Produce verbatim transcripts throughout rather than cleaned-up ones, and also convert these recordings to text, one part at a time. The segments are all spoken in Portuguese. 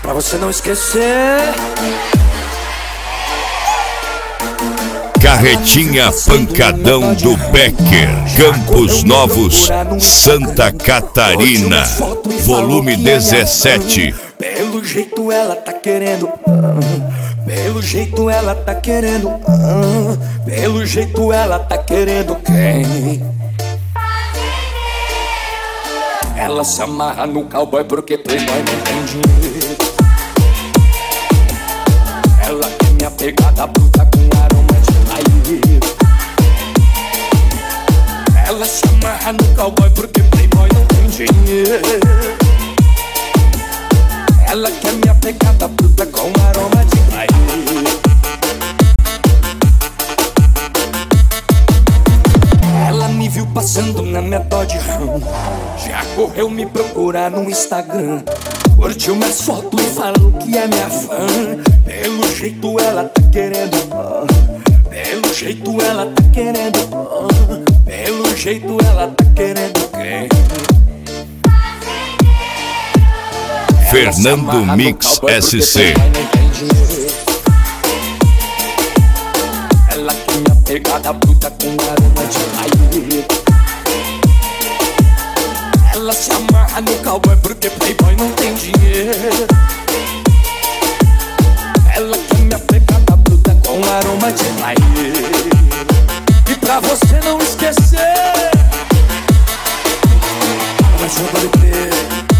pra você não esquecer. Carretinha Pancadão do Becker, Campos Novos, Santa Catarina, volume dezessete. Pelo jeito ela tá querendo, ah, pelo jeito ela tá querendo, ah, pelo jeito ela tá querendo quem? Ela se amarra no cowboy porque playboy não tem dinheiro. Ela quer minha pegada bruta com aroma de raio. Ela se amarra no cowboy porque playboy não tem dinheiro. Ela quer minha pegada bruta com aroma de raio. Ela me viu passando na minha Dodge Ram, já correu me procurar no Instagram, curtiu minhas fotos e falou que é minha fã. Pelo jeito ela tá querendo, ah, pelo jeito ela tá querendo, ah, pelo jeito ela tá querendo quem? Fernando Mix S C. Ela quer minha pegada bruta com aroma de raio. Ela se amarra no cowboy porque playboy não tem dinheiro. Ela quer minha pegada bruta com aroma de raio. E pra você não esquecer, vai jogar o pé.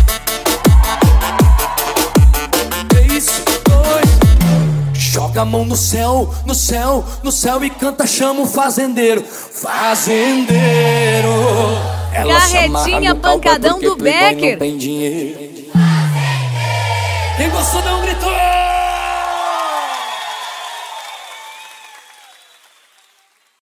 Joga a mão no céu, no céu, no céu e canta, chama o fazendeiro. Fazendeiro. Ela Carretinha Pancadão do Becker. Quem gostou dá um grito.